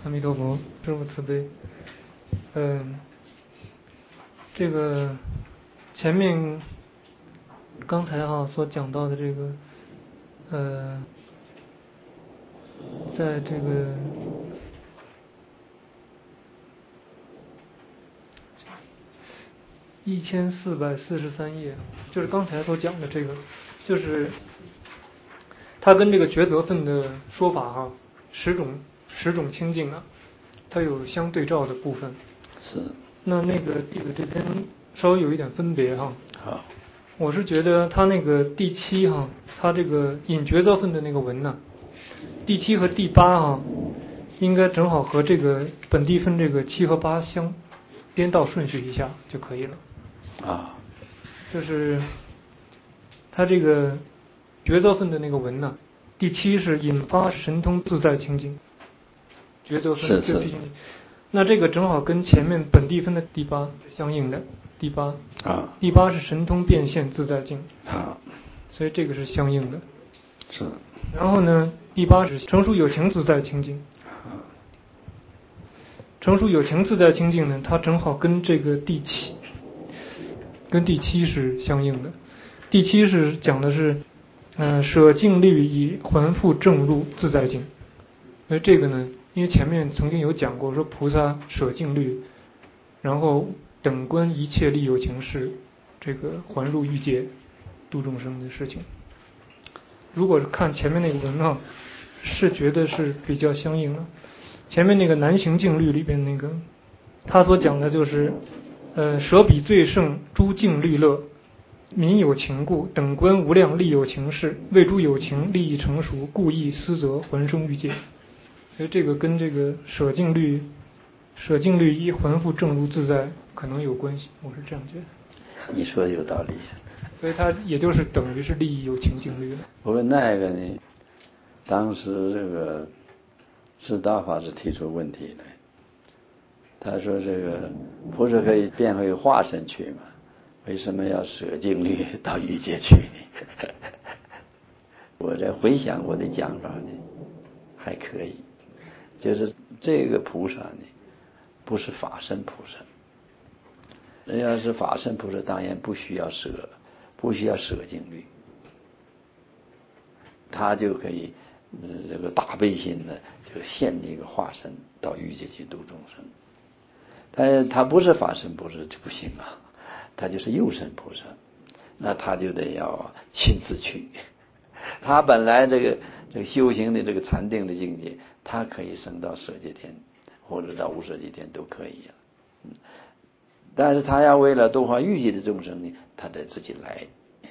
阿弥陀佛，师父慈悲。这个前面刚才所讲到的这个，在这个1443页，就是刚才所讲的这个，就是它跟这个抉择分的说法十种清净它有相对照的部分。 是。 那个弟子这边稍微有一点分别好。 我是觉得他那个第七他这个引抉择分的那个文第七和第八应该正好和这个本地分这个7和8相颠倒顺序一下就可以了。就是他这个抉择分的那个文第七是引发神通自在清净，抉择分就毕竟。那这个正好跟前面本地分的第八是相应的，第八是神通变现自在境所以这个是相应的。 是。 然后呢，第八是成熟有情自在清净。成熟有情自在清净呢，它正好跟这个第七是相应的。第七是讲的是舍净律以还复正入自在境。所以这个呢，因为前面曾经有讲过，说菩萨舍净律，然后等观一切利有情事，这个还入欲界度众生的事情。如果是看前面那个文是觉得是比较相应的。前面那个难行净律里边那个，他所讲的就是舍彼最胜诸净律乐，民有情故，等观无量利有情事，为诸有情利益成熟，故意思则还生欲界。所以这个跟这个舍净律一还复正入自在可能有关系，我是这样觉得。 你说的有道理。 所以它也就是等于是利益有情净律了。 不过那个呢，当时这个释大法师提出问题来，他说这个不是可以变回化身去吗？为什么要舍净律到欲界去呢？我在回想我的讲法呢，还可以。就是这个菩萨呢，不是法身菩萨。人要是法身菩萨，当然不需要舍净律，他就可以这个大悲心呢，就现一个化身到欲界去度众生。他不是法身菩萨就不行他就是右身菩萨，那他就得要亲自去。他本来这个修行的这个禅定的境界，他可以升到舍界天或者到无色界天都可以但是他要为了度化欲界的众生呢，他得自己来。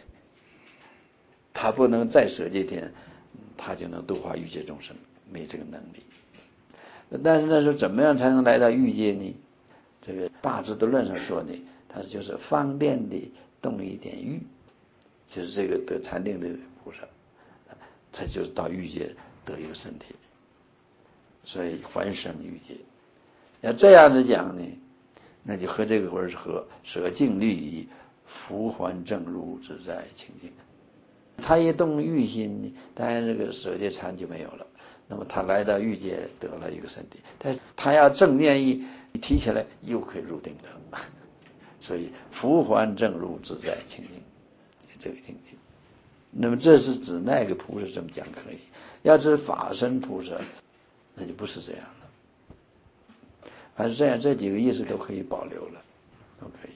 他不能在舍界天他就能度化欲界众生，没这个能力。但是那时候怎么样才能来到欲界呢？这个大智度论上说呢，他就是方便的动一点欲，就是这个得禅定的菩萨，他就是到欲界得一个身体，所以还生欲界。要这样子讲呢，那就和这个文是和舍净律以复还正入自在清净。他一动欲心呢，当然这个舍界禅就没有了，那么他来到欲界得了一个身体，但他要正念一提起来又可以入定的，所以复还正入自在清净这个境界。那么这是指那个菩萨这么讲可以，要是法身菩萨那就不是这样了。还是这样，这几个意思都可以保留了，都可以。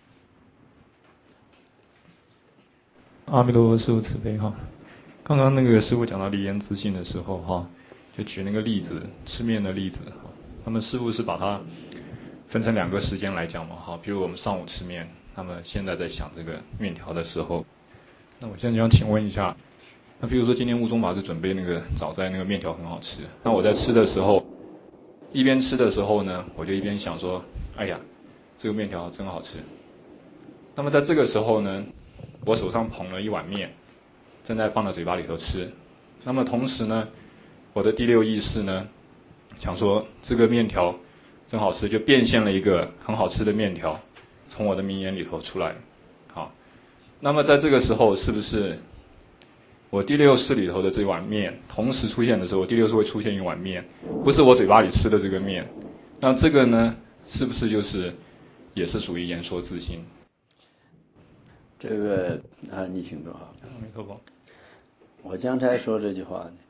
阿弥陀佛，师父慈悲刚刚那个师父讲到离言自信的时候就举那个例子，吃面的例子那么师父是把它分成2个时间来讲嘛比如我们上午吃面，那么现在在想这个面条的时候，那我现在想请问一下，那比如说今天悟宗法师准备那个早斋那个面条很好吃，那我在吃的时候，一边吃的时候呢，我就一边想说，哎呀，这个面条真好吃。那么在这个时候呢，我手上捧了一碗面，正在放到嘴巴里头吃。那么同时呢，我的第6意识呢，想说这个面条真好吃，就变现了一个很好吃的面条，从我的名言里头出来。好，那么在这个时候，是不是我第六识里头的这碗面同时出现的时候，我第六识会出现一碗面，不是我嘴巴里吃的这个面。那这个呢，是不是就是也是属于言说自性？ 这个你请说啊。 没错吧？ 我刚才说这句话呢，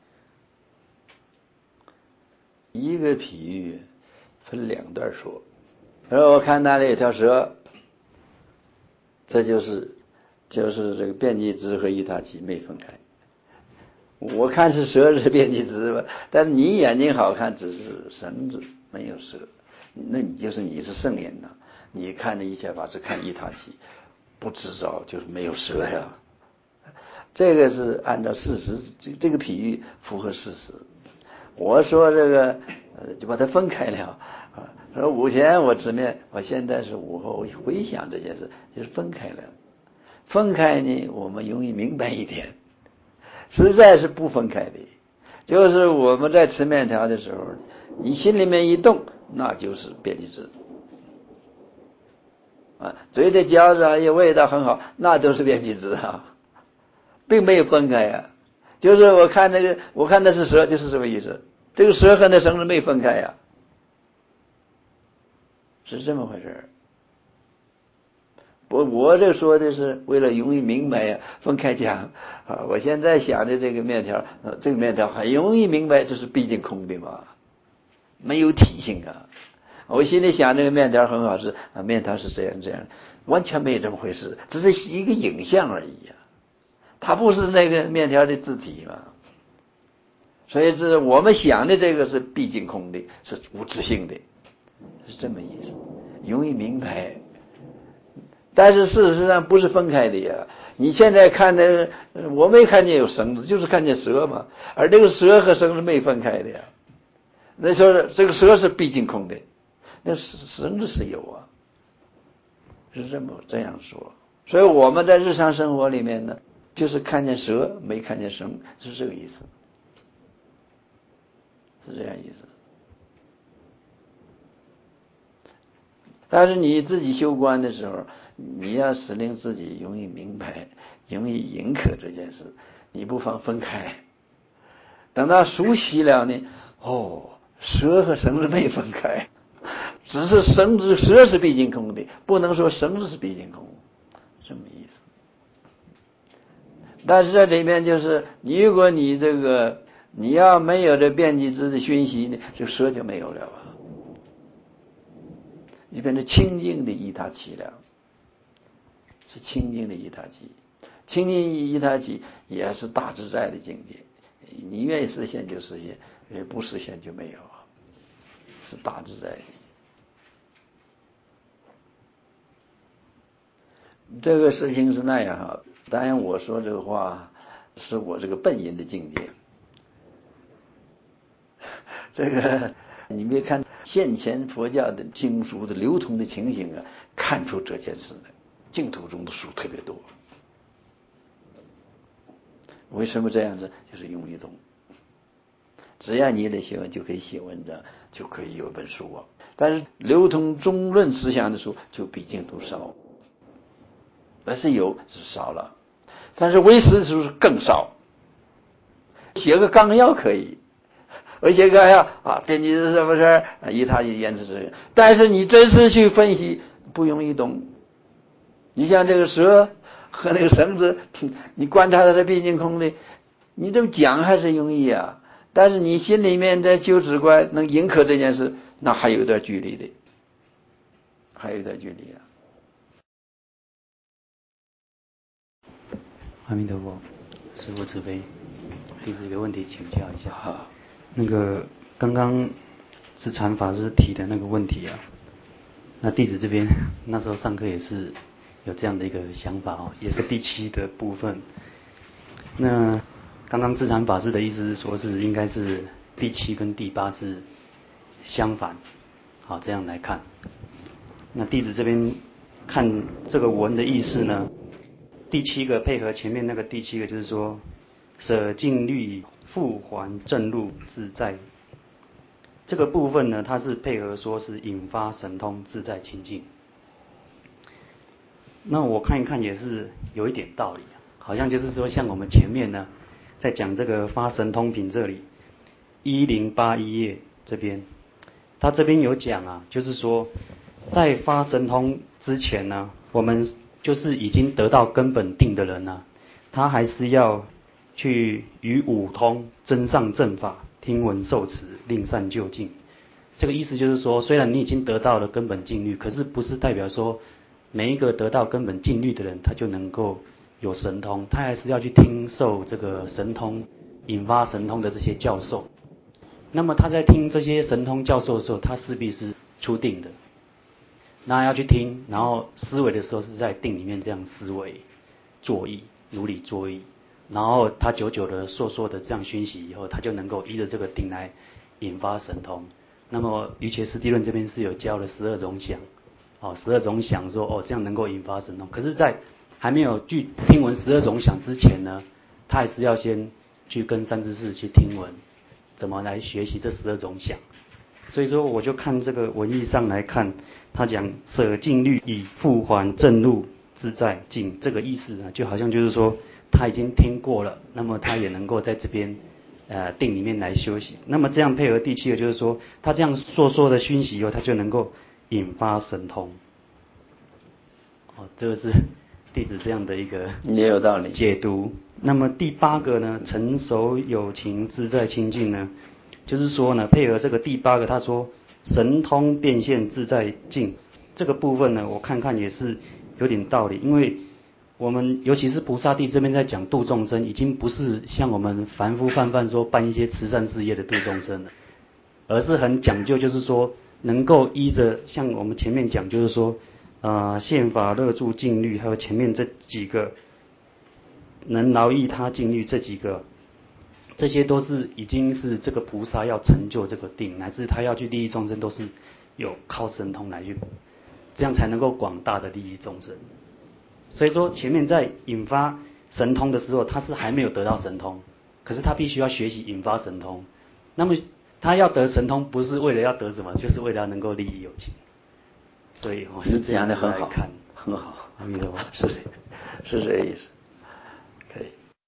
一个比喻分两段说。我看那里有条蛇，这就是这个遍计支和一他起没分开。我看是蛇是遍计支吧，但是你眼睛好看，只是绳子没有蛇，那你是圣人呐，你看的一切法只看一他起，不知道就是没有蛇呀。这个是按照事实，这个比喻符合事实。我说这个就把它分开了啊。说午前我吃面，我现在是午后回想这件事，就是分开了。分开呢，我们容易明白一点。实在是不分开的，就是我们在吃面条的时候，你心里面一动，那就是遍计支啊。嘴里嚼着也味道很好，那都是遍计支啊，并没有分开呀。就是我看的是蛇，就是这么意思。这个蛇和那绳子没分开呀，是这么回事。我这说的是为了容易明白呀，分开讲啊。我现在想的这个面条，这个面条很容易明白，这是毕竟空的嘛，没有体性啊。我心里想这个面条很好吃啊，面条是这样，完全没有这么回事，只是一个影像而已啊，它不是那个面条的字体嘛。所以是我们想的这个是毕竟空的，是无自性的，是这么意思，容易明白。但是事实上不是分开的呀。你现在看的，我没看见有绳子，就是看见蛇嘛，而这个蛇和绳子没分开的呀。那说这个蛇是毕竟空的，那绳子是有啊，是这样说。所以我们在日常生活里面呢，就是看见蛇没看见绳，是这个意思，是这样意思。但是你自己修观的时候，你要使令自己容易明白，容易认可这件事，你不妨分开。等到熟悉了呢，蛇和绳子没分开，只是蛇是毕竟空的，不能说绳子是毕竟空，这么意思。但是这里面就是，如果你你要没有这遍计支的熏习呢，这蛇就没有了啊。你变成清净的一他起了，是清净的一他起，清净一他起也是大自在的境界。你愿意实现就实现，不实现就没有，是大自在的。这个事情是那样哈。当然我说这个话是我这个本因的境界。这个你别看现前佛教的经书的流通的情形啊，看出这件事来，净土中的书特别多。为什么这样子？就是容易懂。只要你的学问就可以写文章，就可以有本书啊。但是流通中论思想的书就比净土少，而是有是少了，但是唯识的书是更少。写个纲要可以，我写个纲要啊，遍计支是什么事儿，一他起言辞是，但是你真是去分析不容易懂。你像这个蛇和那个绳子，你观察它是毕竟空的，你这么讲还是容易啊。但是你心里面在修止观能认可这件事，那还有点距离的，还有点距离啊。 阿弥陀佛，师父慈悲，弟子有个问题请教一下。那个刚刚智禅法师提的那个问题啊，那弟子这边那时候上课也是有这样的一个想法哦，也是第7的部分。那刚刚智禅法师的意思是说，是应该是第7跟第8是相反，好，这样来看。那弟子这边看这个文的意思呢，第7个配合前面那个第7个，就是说舍尽律复还正路自在。这个部分呢，它是配合说是引发神通自在清净。那我看一看也是有一点道理，好像就是说像我们前面呢在讲这个发神通品这里1081页这边，他这边有讲啊，就是说在发神通之前呢，我们就是已经得到根本定的人呢，他还是要去于五通增上正法，听闻受持，令善就近。这个意思就是说，虽然你已经得到了根本净律，可是不是代表说每一个得到根本净律的人，他就能够有神通，他还是要去听受这个神通引发神通的这些教授。那么他在听这些神通教授的时候，他势必是出定的。那要去听，然后思维的时候是在定里面这样思维、作意、如理作意，然后他久久的说的这样熏习以后，他就能够依着这个定来引发神通。那么瑜伽师地论这边是有教了12种想，12种想说这样能够引发神通。可是，在还没有去听闻12种想之前呢，他还是要先去跟三知识去听闻，怎么来学习这12种想。所以说，我就看这个文义上来看，他讲舍尽律以复还正路自在境，这个意思呢，就好像就是说他已经听过了，那么他也能够在这边定里面来休息。那么这样配合第7个，就是说他这样说的熏习以后，他就能够引发神通。这个是弟子这样的一个也有道理解读。那么第8个呢，成熟有情自在清净呢，就是说呢，配合这个第8个，他说神通变现自在境这个部分呢，我看看也是有点道理。因为我们尤其是菩萨地这边在讲度众生，已经不是像我们凡夫泛泛说办一些慈善事业的度众生了，而是很讲究，就是说能够依着像我们前面讲，就是说宪法乐住净律，还有前面这几个能劳役他净律这几个，这些都是已经是这个菩萨要成就这个定，乃至他要去利益众生，都是有靠神通来去，这样才能够广大的利益众生。所以说前面在引发神通的时候，他是还没有得到神通，可是他必须要学习引发神通。那么他要得神通，不是为了要得什么，就是为了能够利益有情。所以我是这样的很好， 来看， 很好， 阿弥陀佛， 是这个意思，可以。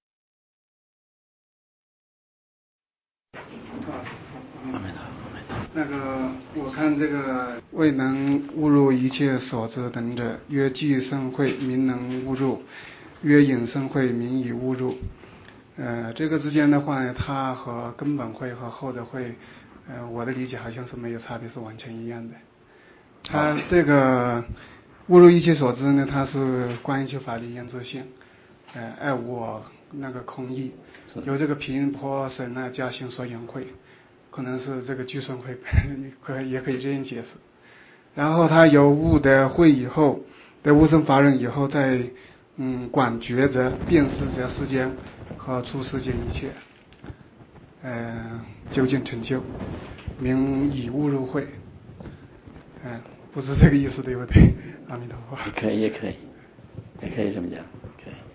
那个，我看这个未能误入一切所知等者，曰具生慧，名能误入；曰引生慧，名已误入。这个之间的话呢，它和根本慧和后的慧，我的理解好像是没有差别，是完全一样的。它这个误入一切所知呢，它是关于求法理言自性，爱我那个空义，由这个频婆神呢加行所引会。可能是这个具生会也可以这样解释。然后他有悟的会以后，得悟生法忍以后，再管觉者辨识者世间和出世间一切，究竟成就，名以悟入会。不是这个意思，对不对？阿弥陀佛。 也可以这么讲，可以。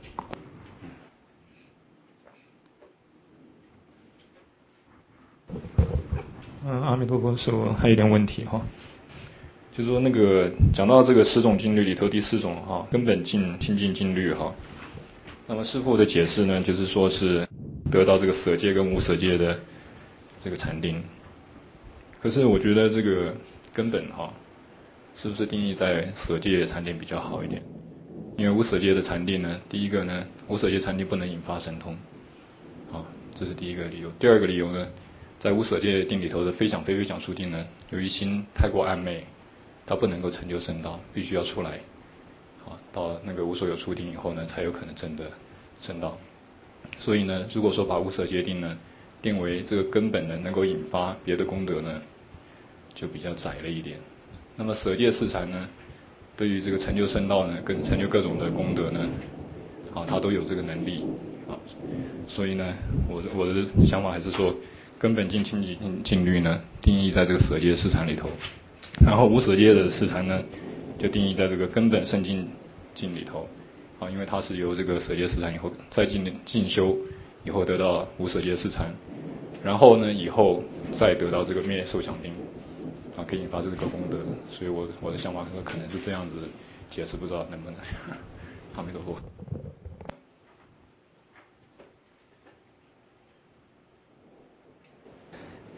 阿弥陀佛，师父还有一点问题哈，就是说那个讲到这个10种净律里头第4种哈，根本净清净净律哈，那么师父的解释呢，就是说是得到这个舍戒跟无舍戒的这个禅定。可是我觉得这个根本哈，是不是定义在舍戒禅定比较好一点？因为无舍戒的禅定呢，第一个呢，无舍戒禅定不能引发神通，这是第一个理由。第二个理由呢，在无舍戒定里头的非想非非想处定呢，由于心太过暧昧，它不能够成就圣道，必须要出来，到那个无所有处定以后呢，才有可能证得圣道。所以呢，如果说把无舍戒定呢定为这个根本呢，能够引发别的功德呢，就比较窄了一点。那么舍戒四禅呢，对于这个成就圣道呢，跟成就各种的功德呢，它都有这个能力所以呢，我的想法还是说，根本净清净净律呢，定义在这个舍戒四禅里头，然后无舍戒的四禅呢，就定义在这个根本圣净境里头因为它是由这个舍戒四禅以后再进修以后得到无舍戒四禅，然后呢以后再得到这个灭受想定可以引发这个功德。所以我的想法可能是这样子解释，不知道能不能。阿弥陀佛。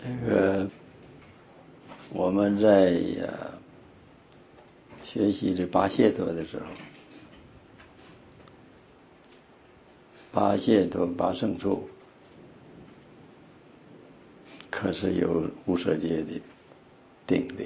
这个我们在学习这八解脱的时候，八解脱八胜处可是有无色界的定力，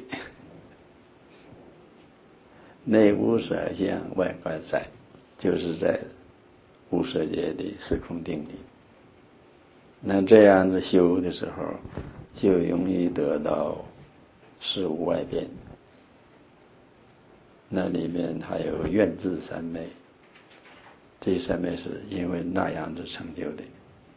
内无色相外观三，就是在无色界的时空定力。那这样子修的时候，就容易得到事无外变。那里面还有愿智三昧，这三昧是因为那样子成就的。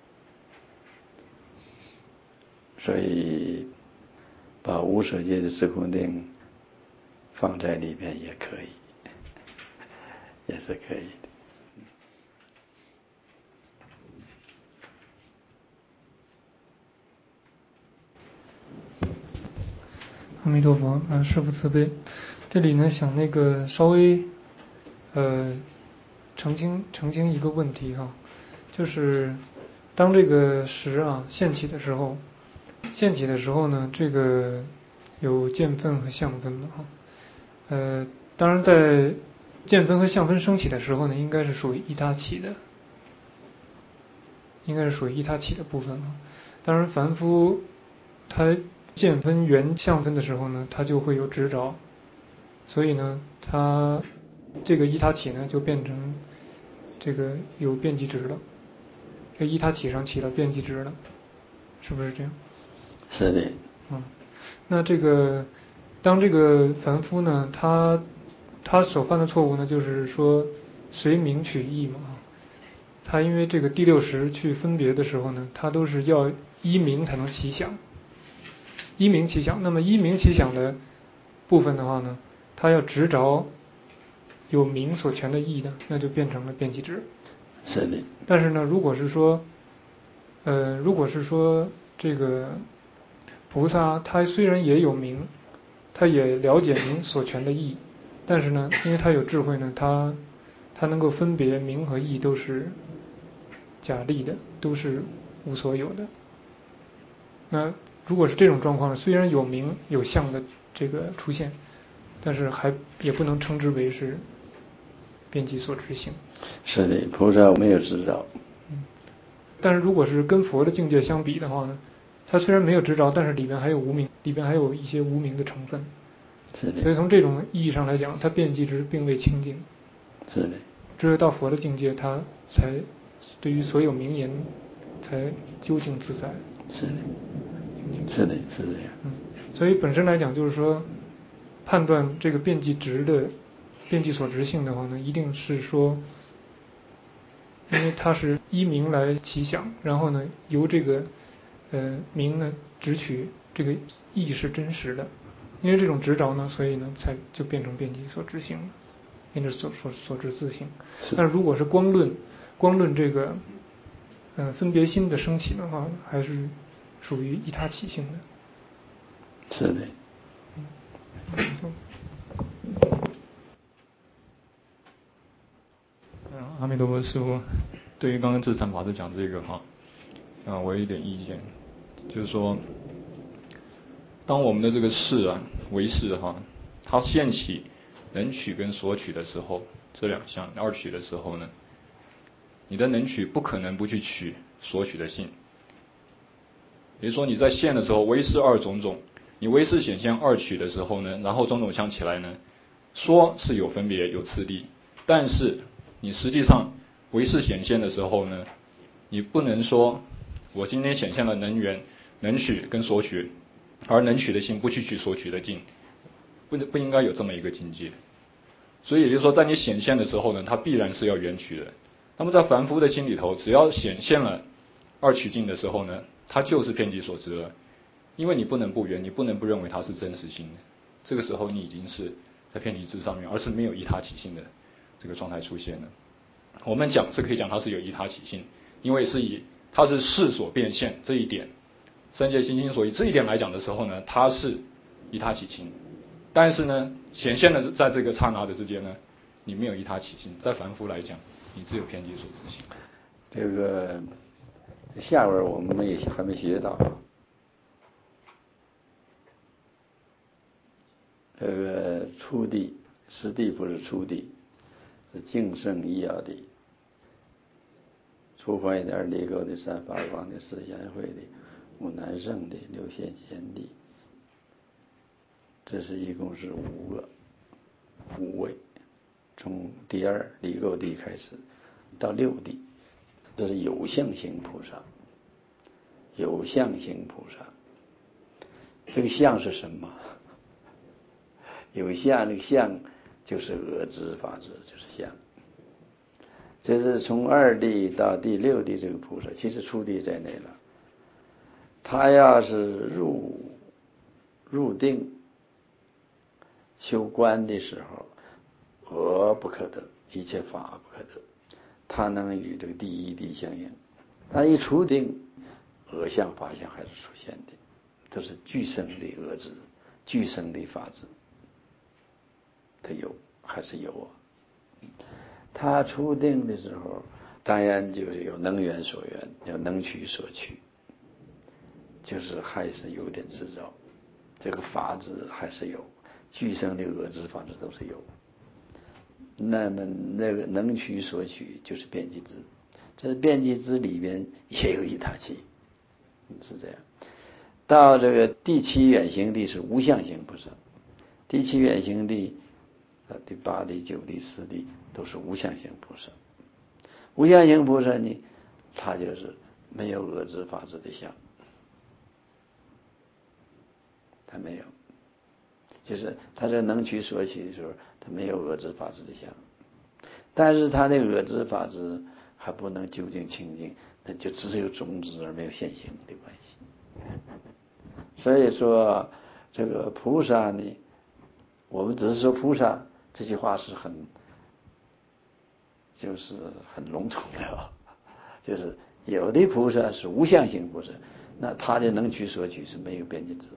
所以把无色界的时空定放在里面也可以，也是可以的。 阿弥陀佛，师父慈悲。这里呢，想那个稍微澄清一个问题哈，就是当这个识现起的时候，呢，这个有见分和相分嘛哈。当然在见分和相分升起的时候呢，应该是属于依他起的，部分啊。当然凡夫他见分缘相分的时候呢，他就会有执着，所以呢，他这个依他起呢就变成这个有遍计执了，这依他起上起了遍计执了，是不是这样？ 是的。 那这个当这个凡夫呢，他所犯的错误呢，就是说随名取义嘛。他因为这个第六识去分别的时候呢，他都是要依名才能起想。依名起想，那么依名起想的部分的话呢，他要执着有名所全的义的，那就变成了遍计执。 是的。 但是呢，如果是说这个菩萨他虽然也有名，他也了解名所全的义，但是呢，因为他有智慧呢，他能够分别名和义都是假立的，都是无所有的。那如果是这种状况，虽然有名有相的这个出现，但是也不能称之为是遍计所执性。 是的，菩萨没有执着。 但是如果是跟佛的境界相比的话呢，他虽然没有执着，但是里边还有无明，里边还有一些无明的成分。 是的。 所以从这种意义上来讲，他遍计执并未清净。 是的。 只有到佛的境界，他才对于所有名言才究竟自在。 是的。是的，是这样。 所以本身来讲，就是说判断这个遍计执的遍计所执性的话呢，一定是说，因为它是依名来起想，然后呢由这个名呢执取这个义是真实的，因为这种执着呢，所以呢才就变成遍计所执性了，变成所执自性。但如果是光论这个分别心的升起的话，还是属于依他起性的。 是的。 阿弥陀佛，师父，对于刚刚智禅法师讲这个我有一点意见，就是说，当我们的这个识唯识它现起能取跟所取的时候，这两项二取的时候呢，你的能取不可能不去取所取的性。比如说你在现的时候，唯识二种种，你唯识显现二取的时候呢，然后种种相起来呢，说是有分别有次第，但是你实际上唯识显现的时候呢，你不能说我今天显现了能缘能取跟所取，而能取的性不去取所取的境，不应该有这么一个境界。所以也就是说，在你显现的时候呢，它必然是要缘取的。那么在凡夫的心里头，只要显现了二取境的时候呢，它就是遍计所执了，因为你不能不缘，你不能不认为它是真实性的。这个时候你已经是在遍计执上面，而是没有依他起性的这个状态出现了。我们讲是可以讲它是有依他起性，因为是以它是事所变现这一点，三界心心所依这一点来讲的时候呢，它是依他起性。但是呢，显现的在这个刹那的之间呢，你没有依他起性。在凡夫来讲，你只有遍计所执性。 这个下文我们也还没学到， 这个初地，实地不是初地，是净圣一要地。初还原的、二离垢的、三法光的、四贤慧的、五难胜的、六现贤的，这是一共是五位，从第二离垢地开始到六地，这是有相行菩萨。有相行菩萨，这个相是什么？有相，那个相就是恶知法知，就是相。这是从二地到第六地这个菩萨，其实初地在内了。他要是入定修观的时候，恶不可得，一切法不可得，他能与这个第一地相应。他一出定，恶相法相还是出现的，都是具生的恶知，具生的法知，它有还是有啊。他出定的时候，当然就是有能缘所缘，有能取所取，就是还是有点执着，这个法知还是有，具生的恶知法知都是有。那么那个能取所取就是遍计知，这遍计知里边也有一他气。是这样，到这个第七远行地是无相行菩萨，第七远行地、第八地、九地、十地都是无相行菩萨。无相行菩萨呢，他就是没有恶知法知的相，他没有，就是他这能取所取的时候，他没有恶知法知的相，但是他的恶知法知还不能究竟清净，那就只有种子而没有现行的关系。所以说这个菩萨呢，我们只是说菩萨这句话是很笼统的，就是有的菩萨是无相行菩萨，那他的能取所取是没有边界值，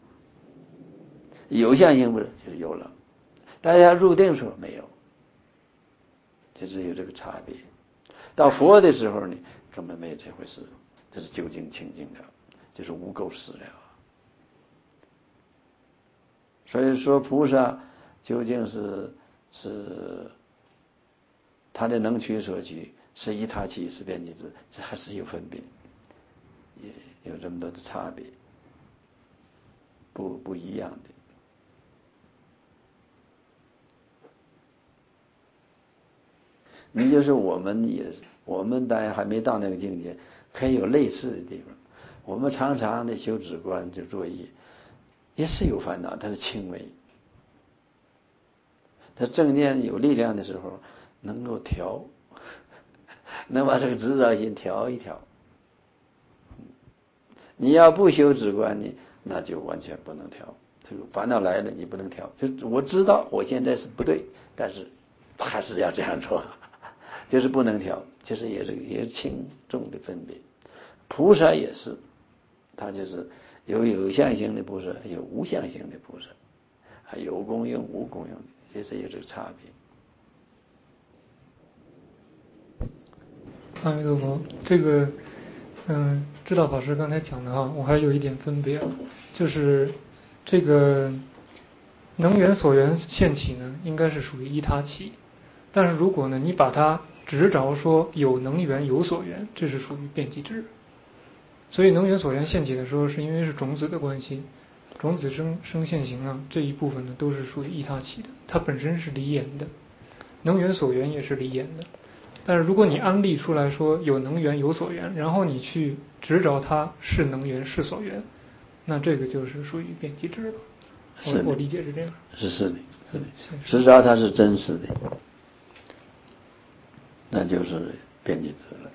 有相行菩萨就是有了，大家入定时候没有，就是有这个差别。到佛的时候呢，根本没有这回事，这是究竟清净了，就是无垢实了。所以说菩萨究竟是他的能取所取是一他气是遍计知，这还是有分别，也有这么多的差别，不一样的。你就是我们当然还没到那个境界，可以有类似的地方。我们常常的修止观就作业，也是有烦恼，它是轻微。他正念有力量的时候，能够调，能把这个执着心调一调。你要不修止观呢，那就完全不能调。这个烦恼来了，你不能调。就我知道我现在是不对，但是还是要这样做。就是不能调，其实也是轻重的分别。菩萨也是，他就是有相行的菩萨，有无相行的菩萨，还有功用无功用的，其实有这个差别。 阿弥陀佛，这个知道法师刚才讲的哈，我还有一点分别啊，就是这个能缘所缘现起呢，应该是属于依他起，但是如果呢你把它执着说有能缘有所缘，这是属于遍计知。所以能缘所缘现起的时候，是因为是种子的关系，种子生现行啊，这一部分呢都是属于依他起的，它本身是离言的，能缘所缘也是离言的。但是如果你安立出来说有能缘有所缘，然后你去执着它是能缘是所缘，那这个就是属于遍计知了。我理解是这样。 是的，执着它是真实的，那就是遍计知了。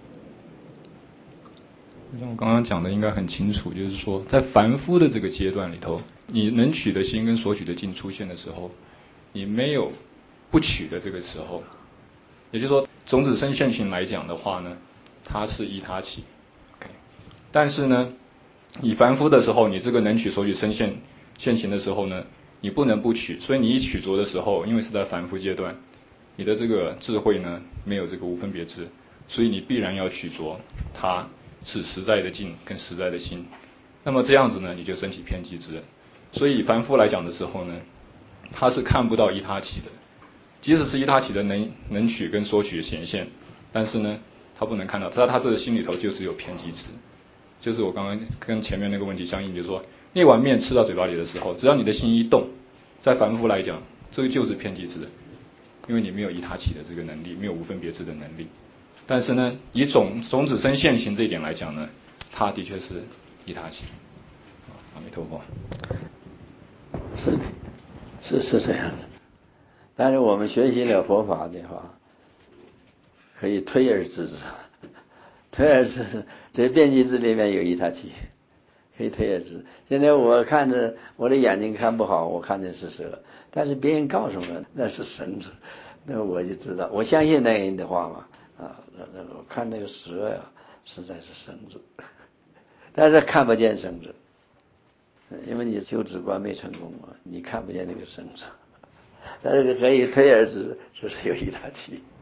像我刚刚讲的应该很清楚，就是说在凡夫的这个阶段里头，你能取的心跟所取的境出现的时候，你没有不取的这个时候，也就是说种子生现行来讲的话呢，它是依他起 OK， 但是呢你凡夫的时候，你这个能取所取生现行的时候呢，你不能不取，所以你一取着的时候，因为是在凡夫阶段，你的这个智慧呢没有这个无分别智，所以你必然要取着它是实在的境跟实在的心，那么这样子呢，你就升起遍计知。所以凡夫来讲的时候呢， 他是看不到一他起的，即使是一他起的能取跟索取显现，但是呢，他不能看到，他这个心里头就只有偏激值，就是我刚刚跟前面那个问题相应，就是说那碗面吃到嘴巴里的时候，只要你的心一动，在凡夫来讲，这个就是偏激值，因为你没有一他起的这个能力，没有无分别知的能力。但是呢，以种子生现行这一点来讲呢，它的确是一他起。阿弥陀佛。 是这样的。但是我们学习了佛法的话，可以推而知之，推而知之，这遍计知里面有一他起，可以推而知。现在我看着我的眼睛看不好，我看见是蛇，但是别人告诉我那是绳子，那我就知道，我相信那个人的话嘛，我看那个蛇呀，实在是绳子，但是看不见绳子，因为你修止观没成功嘛，你看不见那个绳子，但是可以推而知，就是有一他起。